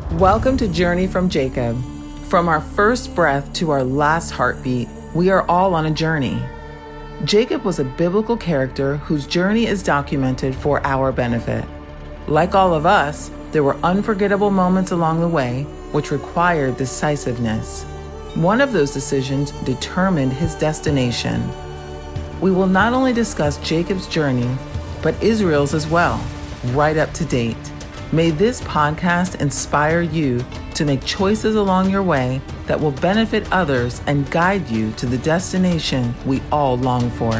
Welcome to Journey from Jacob. From our first breath to our last heartbeat, we are all on a journey. Jacob was a biblical character whose journey is documented for our benefit. Like all of us, there were unforgettable moments along the way which required decisiveness. One of those decisions determined his destination. We will not only discuss Jacob's journey, but Israel's as well, right up to date. May this podcast inspire you to make choices along your way that will benefit others and guide you to the destination we all long for.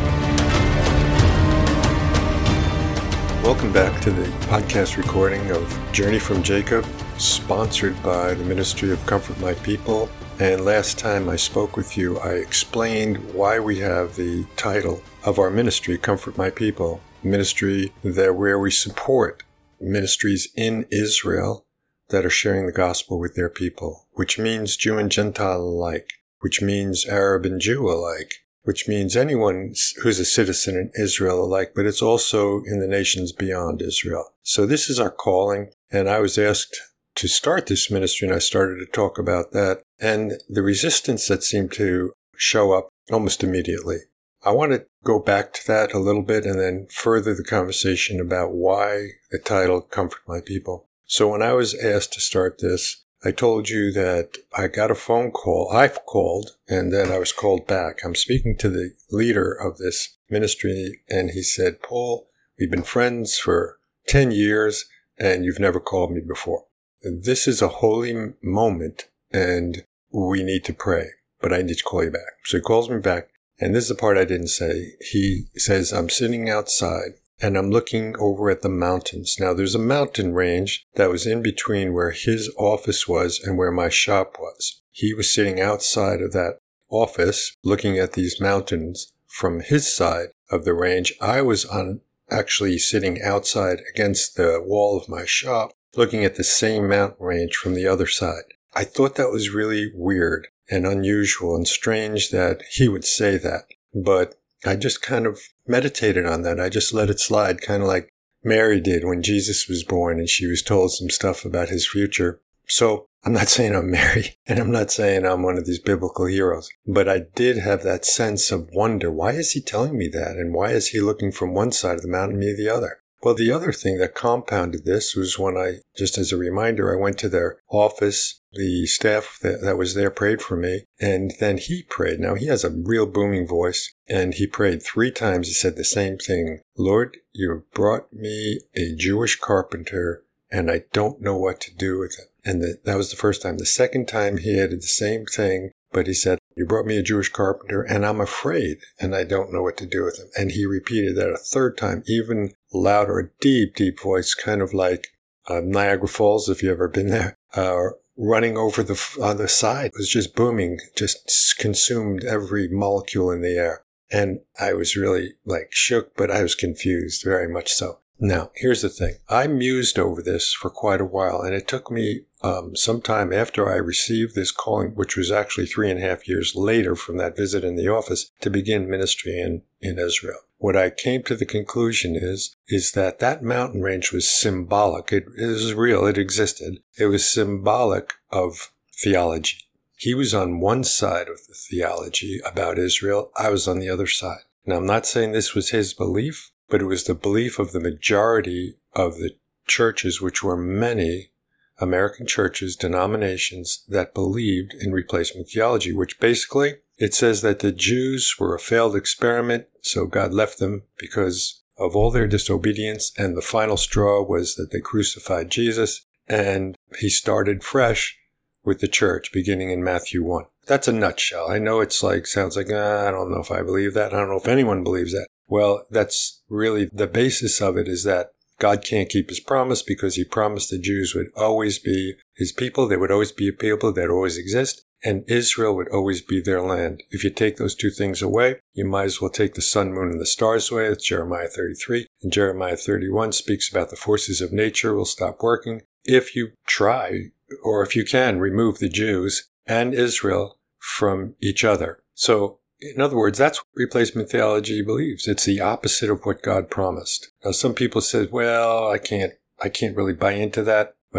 Welcome back to the podcast recording of Journey from Jacob, sponsored by the Ministry of Comfort My People. And last time I spoke with you, I explained why we have the title of our ministry, Comfort My People, ministry where we support ministries in Israel that are sharing the gospel with their people, which means Jew and Gentile alike, which means Arab and Jew alike, which means anyone who's a citizen in Israel alike, but it's also in the nations beyond Israel. So this is our calling, and I was asked to start this ministry, and I started to talk about that, and the resistance that seemed to show up almost immediately. I want to go back to that a little bit and then further the conversation about why the title Comfort My People. So when I was asked to start this, I told you that I got a phone call. I've called, and then I was called back. I'm speaking to the leader of this ministry, and he said, "Paul, we've been friends for 10 years, and you've never called me before. This is a holy moment, and we need to pray, but I need to call you back." So he calls me back. And this is the part I didn't say. He says, "I'm sitting outside and I'm looking over at the mountains." Now, there's a mountain range that was in between where his office was and where my shop was. He was sitting outside of that office looking at these mountains from his side of the range. I was actually sitting outside against the wall of my shop looking at the same mountain range from the other side. I thought that was really weird and unusual and strange that he would say that. But I just kind of meditated on that. I just let it slide, kind of like Mary did when Jesus was born and she was told some stuff about his future. So I'm not saying I'm Mary, and I'm not saying I'm one of these biblical heroes, but I did have that sense of wonder. Why is he telling me that? And why is he looking from one side of the mountain, me the other? Well, the other thing that compounded this was when just as a reminder, I went to their office. The staff that was there prayed for me, and then he prayed. Now, he has a real booming voice, and he prayed 3 times. He said the same thing. "Lord, you brought me a Jewish carpenter, and I don't know what to do with him." And that was the first time. The second time, he added the same thing, but he said, "You brought me a Jewish carpenter, and I'm afraid, and I don't know what to do with him." And he repeated that a third time, even louder, a deep, deep voice, kind of like Niagara Falls, if you've ever been there, running over on the side. It was just booming, just consumed every molecule in the air. And I was really shook, but I was confused, very much so. Now, here's the thing. I mused over this for quite a while, and it took me some time after I received this calling, which was actually 3.5 years later from that visit in the office, to begin ministry in Israel. What I came to the conclusion is that mountain range was symbolic. It is real. It existed. It was symbolic of theology. He was on one side of the theology about Israel. I was on the other side. Now, I'm not saying this was his belief, but it was the belief of the majority of the churches, which were many American churches, denominations that believed in replacement theology, which basically it says that the Jews were a failed experiment, so God left them because of all their disobedience, and the final straw was that they crucified Jesus, and he started fresh with the church, beginning in Matthew 1. That's a nutshell. I know it's sounds like, I don't know if I believe that. I don't know if anyone believes that. Well, that's really the basis of it, is that God can't keep his promise because he promised the Jews would always be his people. They would always be a people that would always exist. And Israel would always be their land. If you take those two things away, you might as well take the sun, moon, and the stars away. That's Jeremiah 33. And Jeremiah 31 speaks about the forces of nature will stop working if you try, or if you can, remove the Jews and Israel from each other. So, in other words, that's what replacement theology believes. It's the opposite of what God promised. Now, some people said, well, I can't really buy into that. Well,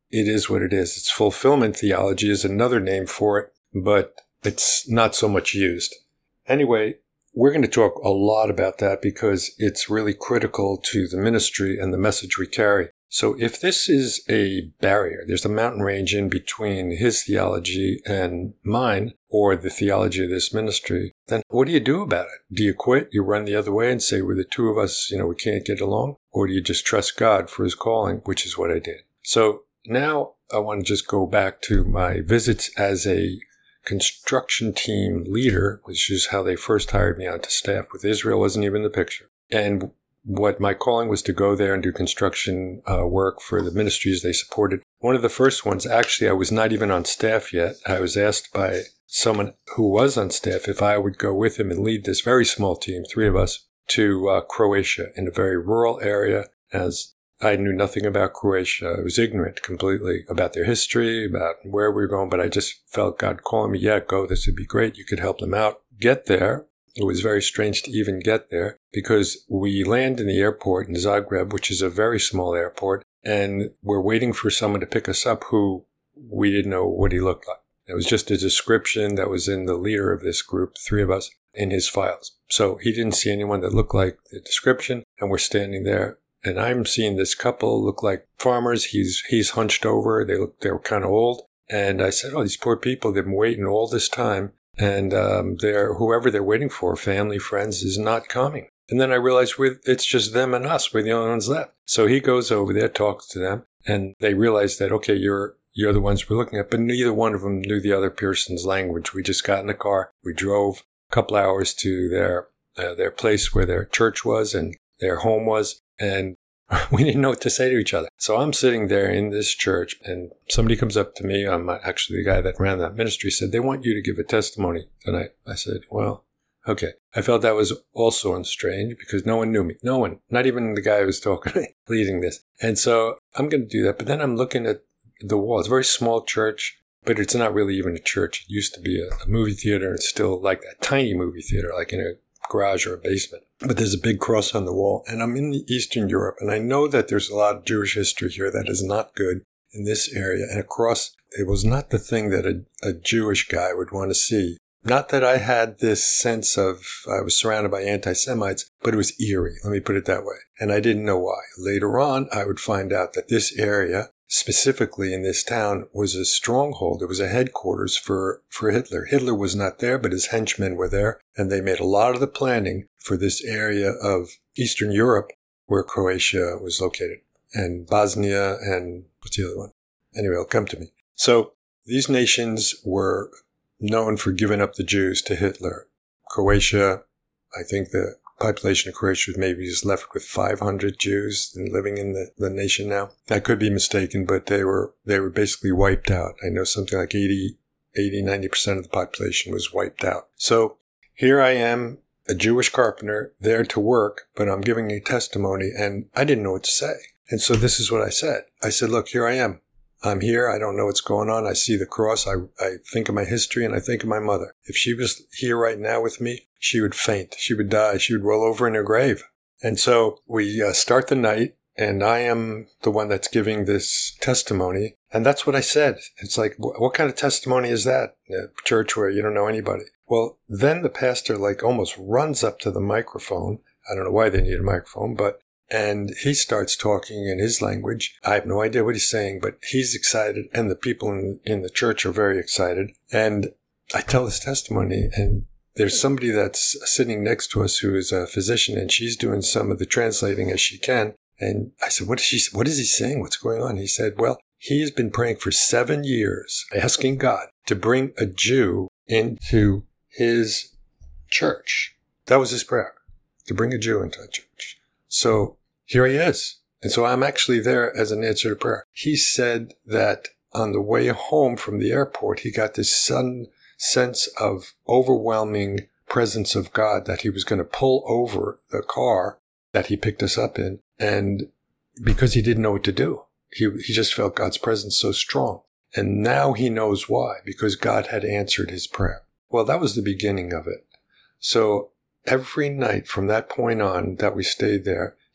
it is what it is. It's fulfillment theology is another name for it, but it's not so much used. Anyway, we're going to talk a lot about that because it's really critical to the ministry and the message we carry. So if this is a barrier, there's a mountain range in between his theology and mine, or the theology of this ministry, then what do you do about it? Do you quit? You run the other way and say, well, the two of us, we can't get along? Or do you just trust God for his calling, which is what I did. So now I want to just go back to my visits as a construction team leader, which is how they first hired me onto staff, with Israel wasn't even in the picture. And what my calling was to go there and do construction work for the ministries they supported. One of the first ones, actually, I was not even on staff yet. I was asked by someone who was on staff if I would go with him and lead this very small team, 3 of us, to Croatia in a very rural area. As I knew nothing about Croatia. I was ignorant completely about their history, about where we were going, but I just felt God calling me, yeah, go, this would be great. You could help them out. Get there. It was very strange to even get there because we land in the airport in Zagreb, which is a very small airport, and we're waiting for someone to pick us up who we didn't know what he looked like. It was just a description that was in the leader of this group, 3 of us, in his files. So he didn't see anyone that looked like the description, and we're standing there. And I'm seeing this couple look like farmers. He's hunched over. They were kind of old. And I said, oh, these poor people, they've been waiting all this time. And whoever they're waiting for, family, friends, is not coming. And then I realized it's just them and us. We're the only ones left. So he goes over there, talks to them, and they realize that, okay, you're the ones we're looking at. But neither one of them knew the other person's language. We just got in the car. We drove a couple hours to their place where their church was and their home was. And we didn't know what to say to each other. So I'm sitting there in this church, and somebody comes up to me. I'm actually the guy that ran that ministry, said, they want you to give a testimony tonight. I said, well, okay. I felt that was also strange because no one knew me. No one, not even the guy who was talking, leading this. And so I'm going to do that. But then I'm looking at the wall. It's a very small church, but it's not really even a church. It used to be a movie theater. It's still like that tiny movie theater, like in a garage or a basement. But there's a big cross on the wall, and I'm in Eastern Europe, and I know that there's a lot of Jewish history here that is not good in this area. And a cross, it was not the thing that a Jewish guy would want to see. Not that I had this sense of I was surrounded by anti-Semites, but it was eerie. Let me put it that way. And I didn't know why. Later on, I would find out that this area, specifically in this town, was a stronghold. It was a headquarters for Hitler. Hitler was not there, but his henchmen were there, and they made a lot of the planning for this area of Eastern Europe where Croatia was located, and Bosnia, and what's the other one? Anyway, it'll come to me. So these nations were known for giving up the Jews to Hitler. Croatia, I think the population of Croatia was maybe just left with 500 Jews living in the nation now. I could be mistaken, but they were basically wiped out. I know something like 90% of the population was wiped out. So here I am, a Jewish carpenter, there to work, but I'm giving a testimony, and I didn't know what to say. And so this is what I said. I said, look, here I am. I'm here. I don't know what's going on. I see the cross. I think of my history, and I think of my mother. If she was here right now with me, she would faint. She would die. She would roll over in her grave. And so we start the night, and I am the one that's giving this testimony. And that's what I said. It's like, what kind of testimony is that? A church where you don't know anybody. Well, then the pastor almost runs up to the microphone. I don't know why they need a microphone, and he starts talking in his language. I have no idea what he's saying, but he's excited, and the people in the church are very excited. And I tell this testimony, and there's somebody that's sitting next to us who is a physician, and she's doing some of the translating as she can. And I said, what is he saying? What's going on? He said, well, he has been praying for 7 years, asking God to bring a Jew into his church. That was his prayer, to bring a Jew into a church. So here he is. And so I'm actually there as an answer to prayer. He said that on the way home from the airport, he got this sudden sense of overwhelming presence of God, that he was going to pull over the car that he picked us up in. And because he didn't know what to do, he just felt God's presence so strong. And now he knows why, because God had answered his prayer. Well, that was the beginning of it. So every night from that point on that we stayed there,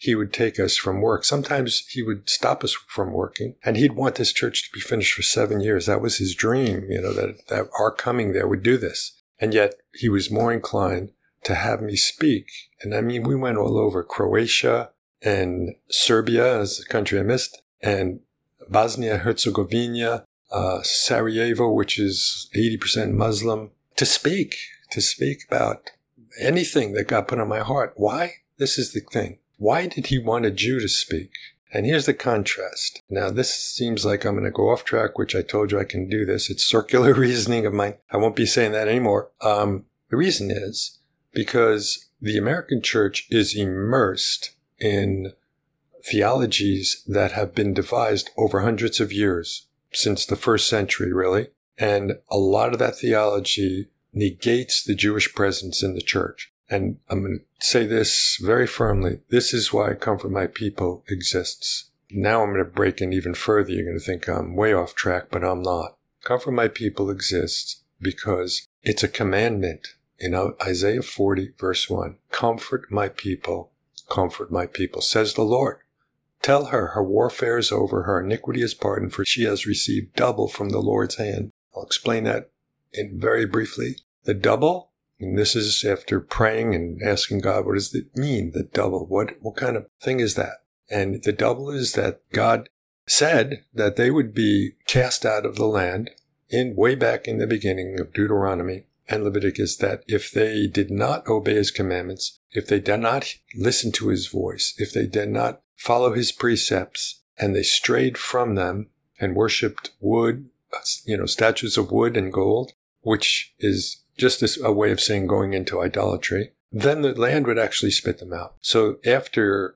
he would take us from work. Sometimes he would stop us from working, and he'd want this church to be finished for 7 years. That was his dream, that our coming there would do this. And yet he was more inclined to have me speak. And I mean, we went all over Croatia and Serbia, as a country I missed, and Bosnia-Herzegovina, Sarajevo, which is 80% Muslim, to speak about anything that God put on my heart. Why? This is the thing. Why did he want a Jew to speak? And here's the contrast. Now, this seems like I'm going to go off track, which I told you I can do this. It's circular reasoning of mine. I won't be saying that anymore. The reason is because the American church is immersed in theologies that have been devised over hundreds of years, since the first century, really. And a lot of that theology negates the Jewish presence in the church. And I'm going to say this very firmly. This is why Comfort My People exists. Now I'm going to break in even further. You're going to think I'm way off track, but I'm not. Comfort My People exists because it's a commandment in Isaiah 40, verse 1. Comfort my people, says the Lord. Tell her warfare is over, her iniquity is pardoned, for she has received double from the Lord's hand. I'll explain that very briefly. The double, and this is after praying and asking God, what does it mean, the double? What kind of thing is that? And the double is that God said that they would be cast out of the land way back in the beginning of Deuteronomy and Leviticus, that if they did not obey his commandments, if they did not listen to his voice, if they did not follow his precepts, and they strayed from them and worshipped wood, statues of wood and gold, which is just a way of saying going into idolatry, then the land would actually spit them out. So after,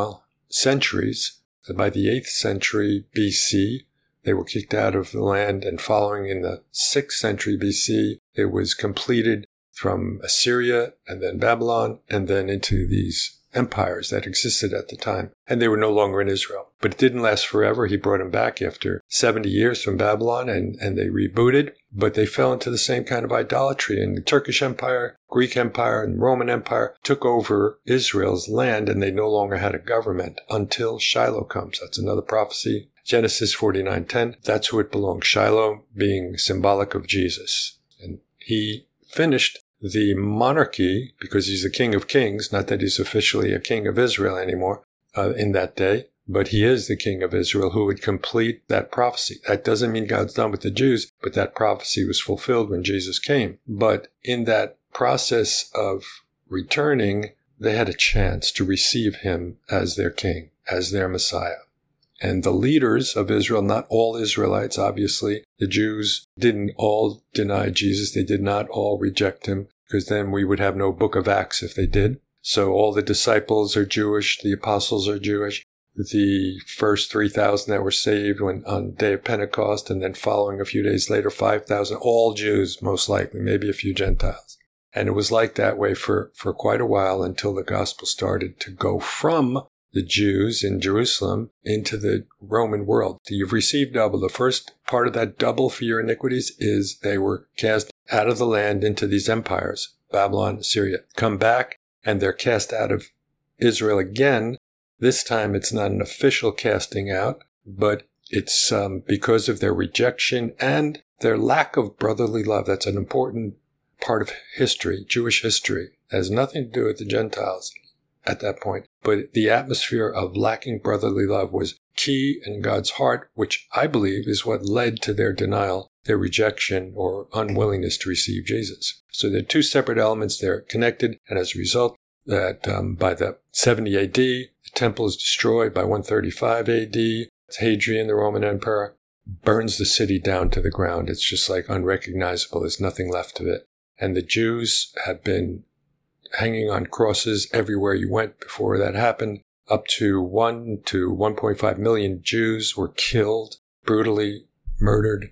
centuries, by the 8th century BC, they were kicked out of the land, and following in the 6th century BC, it was completed from Assyria and then Babylon and then into these empires that existed at the time. And they were no longer in Israel. But it didn't last forever. He brought them back after 70 years from Babylon, and they rebooted. But they fell into the same kind of idolatry. And the Turkish Empire, Greek Empire, and Roman Empire took over Israel's land, and they no longer had a government until Shiloh comes. That's another prophecy. Genesis 49:10. That's who it belongs. Shiloh being symbolic of Jesus. And he finished the monarchy, because he's the King of Kings, not that he's officially a king of Israel anymore in that day, but he is the King of Israel who would complete that prophecy. That doesn't mean God's done with the Jews, but that prophecy was fulfilled when Jesus came. But in that process of returning, they had a chance to receive him as their king, as their Messiah. And the leaders of Israel, not all Israelites, obviously, the Jews didn't all deny Jesus. They did not all reject him, because then we would have no book of Acts if they did. So all the disciples are Jewish. The apostles are Jewish. The first 3,000 that were saved on the day of Pentecost, and then following a few days later, 5,000, all Jews, most likely, maybe a few Gentiles. And it was like that way for quite a while until the gospel started to go from the Jews in Jerusalem into the Roman world. You've received double. The first part of that double for your iniquities is they were cast out of the land into these empires, Babylon, Syria. Come back, and they're cast out of Israel again. This time it's not an official casting out, but it's because of their rejection and their lack of brotherly love. That's an important part of history, Jewish history. It has nothing to do with the Gentiles at that point. But the atmosphere of lacking brotherly love was key in God's heart, which I believe is what led to their denial, their rejection or unwillingness to receive Jesus. So they're two separate elements. They're connected. And as a result, that by the 70 AD, the temple is destroyed. By 135 AD, Hadrian, the Roman emperor, burns the city down to the ground. It's just like unrecognizable. There's nothing left of it. And the Jews have been hanging on crosses everywhere you went before that happened. Up to 1 to 1.5 million Jews were killed, brutally murdered,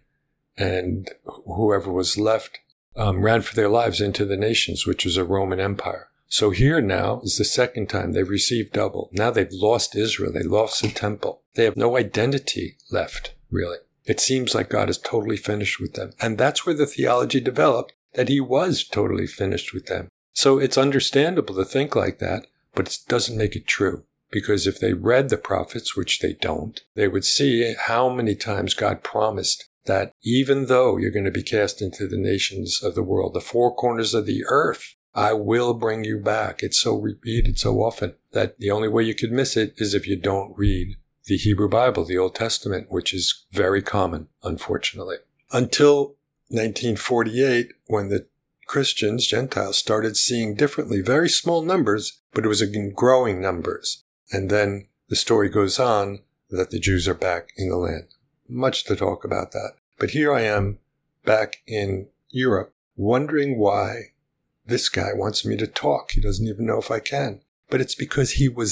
and whoever was left ran for their lives into the nations, which was a Roman Empire. So here now is the second time they've received double. Now they've lost Israel. They lost the temple. They have no identity left, really. It seems like God is totally finished with them. And that's where the theology developed, that he was totally finished with them. So it's understandable to think like that, but it doesn't make it true. Because if they read the prophets, which they don't, they would see how many times God promised that even though you're going to be cast into the nations of the world, the four corners of the earth, I will bring you back. It's so repeated so often that the only way you could miss it is if you don't read the Hebrew Bible, the Old Testament, which is very common, unfortunately. Until 1948, when the Christians, Gentiles, started seeing differently, very small numbers, but it was in growing numbers. And then the story goes on that the Jews are back in the land. Much to talk about that. But here I am back in Europe wondering why this guy wants me to talk. He doesn't even know if I can. But it's because he was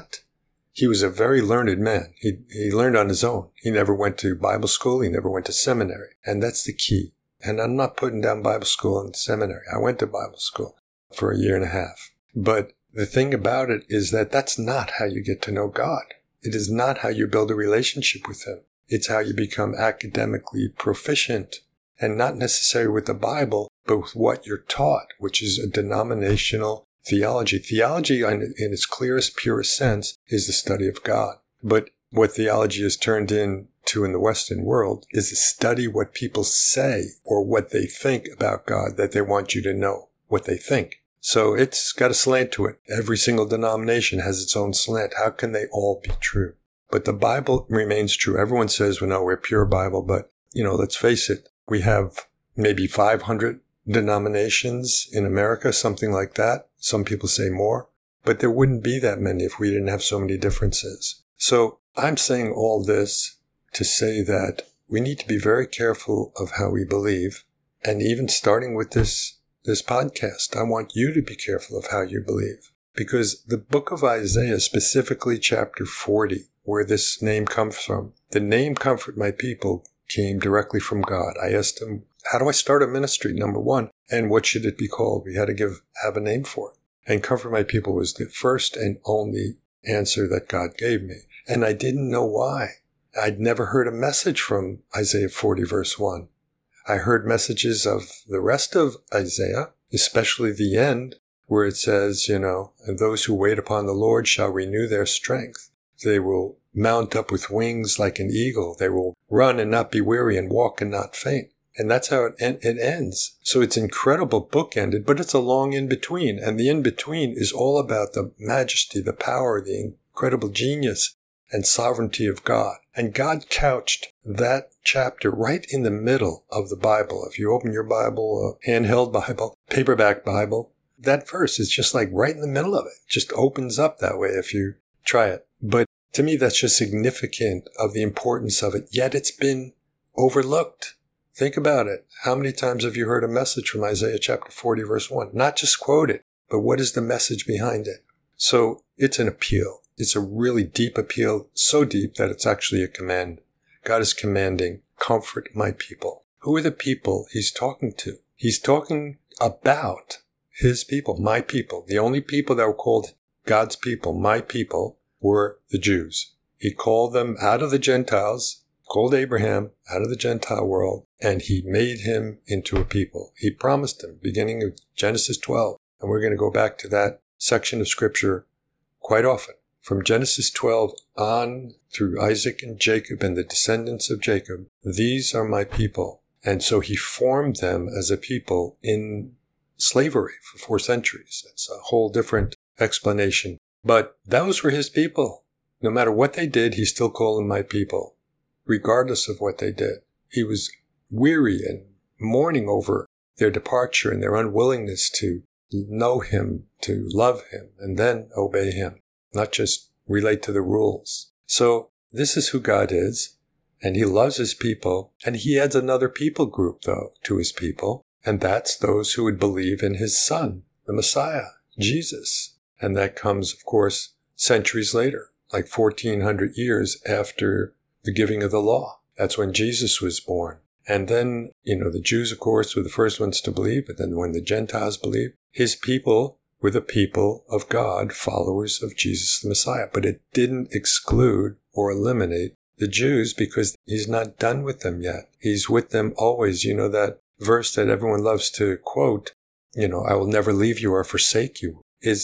a very learned man. He learned on his own. He never went to Bible school. He never went to seminary. And that's the key. And I'm not putting down Bible school and seminary. I went to Bible school for 1.5 years. But the thing about it is that that's not how you get to know God. It is not how you build a relationship with Him. It's how you become academically proficient, and not necessarily with the Bible, but with what you're taught, which is a denominational theology. Theology, in its clearest, purest sense, is the study of God. But what theology is turned into in the Western world is to study what people say or what they think about God, that they want you to know what they think. So it's got a slant to it. Every single denomination has its own slant. How can they all be true? But the Bible remains true. Everyone says, well, no, we're pure Bible. But, let's face it. We have maybe 500 denominations in America, something like that. Some people say more. But there wouldn't be that many if we didn't have so many differences. So I'm saying all this to say that we need to be very careful of how we believe. And even starting with this podcast, I want you to be careful of how you believe. Because the book of Isaiah, specifically chapter 40, where this name comes from, the name Comfort My People came directly from God. I asked him, how do I start a ministry, number one? And what should it be called? We had to have a name for it. And Comfort My People was the first and only answer that God gave me. And I didn't know why. I'd never heard a message from Isaiah 40, verse 1. I heard messages of the rest of Isaiah, especially the end, where it says, and those who wait upon the Lord shall renew their strength. They will mount up with wings like an eagle. They will run and not be weary and walk and not faint. And that's how it ends. So it's incredible bookended, but it's a long in-between. And the in-between is all about the majesty, the power, the incredible genius and sovereignty of God. And God couched that chapter right in the middle of the Bible. If you open your Bible, a handheld Bible, paperback Bible, that verse is just like right in the middle of it. It just opens up that way if you try it. But to me, that's just significant of the importance of it. Yet it's been overlooked. Think about it. How many times have you heard a message from Isaiah chapter 40, verse 1? Not just quote it, but what is the message behind it? So it's an appeal. It's a really deep appeal, so deep that it's actually a command. God is commanding, comfort my people. Who are the people he's talking to? He's talking about his people, my people. The only people that were called God's people, my people, were the Jews. He called them out of the Gentiles, called Abraham out of the Gentile world, and he made him into a people. He promised him, beginning of Genesis 12. And we're going to go back to that section of scripture quite often. From Genesis 12 on through Isaac and Jacob and the descendants of Jacob, these are my people. And so he formed them as a people in slavery for 4 centuries. That's a whole different explanation. But those were his people. No matter what they did, he still called them my people, regardless of what they did. He was weary and mourning over their departure and their unwillingness to know him, to love him, and then obey him, not just relate to the rules. So this is who God is, and he loves his people, and he adds another people group, though, to his people, and that's those who would believe in his son, the Messiah, Jesus. And that comes, of course, centuries later, like 1400 years after the giving of the law. That's when Jesus was born. And then, the Jews, of course, were the first ones to believe, but then when the Gentiles believed, his people were the people of God, followers of Jesus the Messiah. But it didn't exclude or eliminate the Jews because he's not done with them yet. He's with them always. That verse that everyone loves to quote, I will never leave you or forsake you, is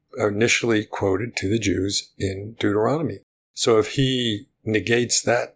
initially quoted to the Jews in Deuteronomy. So if he negates that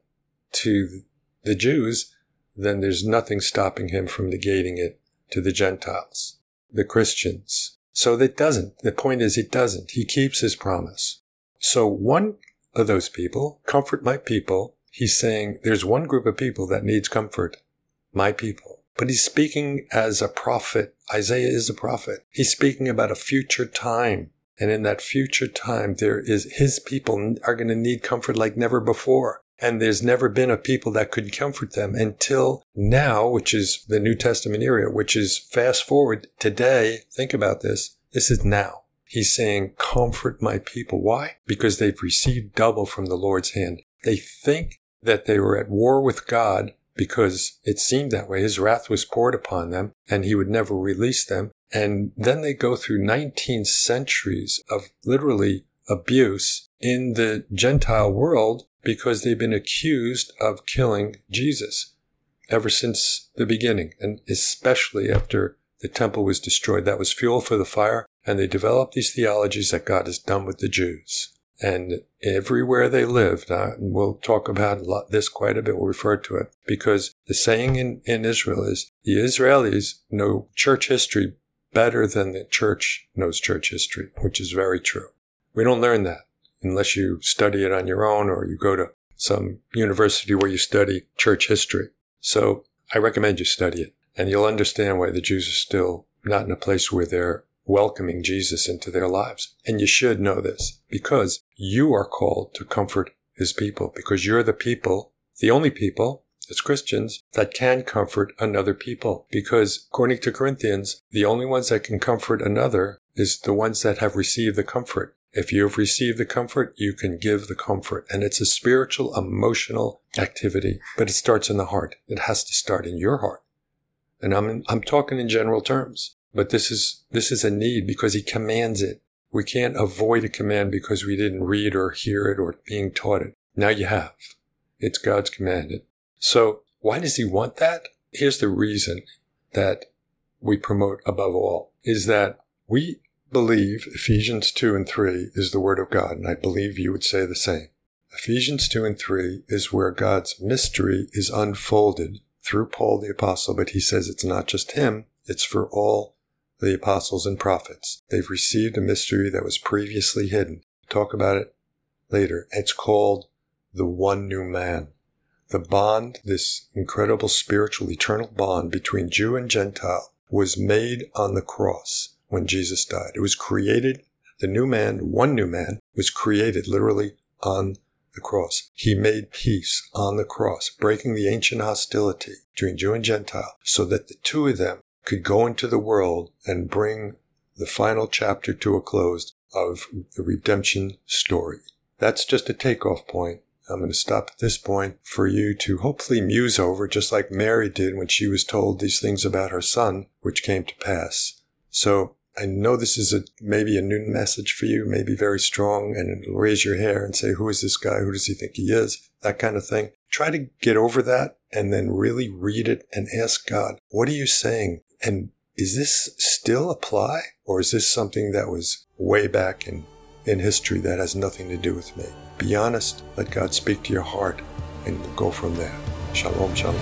to the Jews, then there's nothing stopping him from negating it to the Gentiles, the Christians. So that doesn't. The point is, it doesn't. He keeps his promise. So one of those people, comfort my people, he's saying there's one group of people that needs comfort, my people. But he's speaking as a prophet. Isaiah is a prophet. He's speaking about a future time. And in that future time, his people are going to need comfort like never before. And there's never been a people that could comfort them until now, which is the New Testament era, which is fast forward today. Think about this. This is now. He's saying, comfort my people. Why? Because they've received double from the Lord's hand. They think that they were at war with God because it seemed that way. His wrath was poured upon them and he would never release them. And then they go through 19 centuries of literally abuse in the Gentile world because they've been accused of killing Jesus ever since the beginning. And especially after the temple was destroyed, that was fuel for the fire. And they developed these theologies that God has done with the Jews. And everywhere they lived, we'll talk about this quite a bit, we'll refer to it, because the saying in Israel is, the Israelis know church history better than the church knows church history, which is very true. We don't learn that unless you study it on your own or you go to some university where you study church history. So I recommend you study it, and you'll understand why the Jews are still not in a place where they're welcoming Jesus into their lives. And you should know this because you are called to comfort his people, because you're the people, the only people as Christians that can comfort another people. Because according to Corinthians, the only ones that can comfort another is the ones that have received the comfort. If you have received the comfort, you can give the comfort. And it's a spiritual, emotional activity, but it starts in the heart. It has to start in your heart. And I'm talking in general terms. But this is a need because he commands it. We can't avoid a command because we didn't read or hear it or being taught it. Now you have. It's God's commanded. So why does he want that? Here's the reason that we promote above all, is that we believe Ephesians 2 and 3 is the word of God. And I believe you would say the same. Ephesians 2 and 3 is where God's mystery is unfolded through Paul the apostle. But he says it's not just him. It's for all the apostles and prophets. They've received a mystery that was previously hidden. Talk about it later. It's called the one new man. The bond, this incredible spiritual eternal bond between Jew and Gentile, was made on the cross when Jesus died. It was created, the new man, one new man, was created literally on the cross. He made peace on the cross, breaking the ancient hostility between Jew and Gentile, so that the two of them could go into the world and bring the final chapter to a close of the redemption story. That's just a takeoff point. I'm going to stop at this point for you to hopefully muse over, just like Mary did when she was told these things about her son, which came to pass. So I know this is maybe a new message for you, maybe very strong, and it'll raise your hair and say, who is this guy? Who does he think he is? That kind of thing. Try to get over that and then really read it and ask God, what are you saying? And is this still apply? Or is this something that was way back in history that has nothing to do with me? Be honest. Let God speak to your heart and we'll go from there. Shalom, shalom.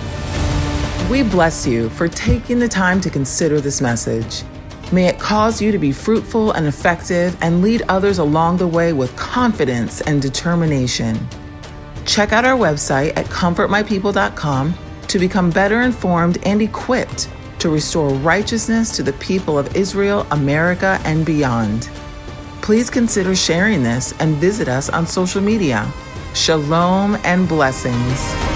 We bless you for taking the time to consider this message. May it cause you to be fruitful and effective and lead others along the way with confidence and determination. Check out our website at comfortmypeople.com to become better informed and equipped to restore righteousness to the people of Israel, America, and beyond. Please consider sharing this and visit us on social media. Shalom and blessings.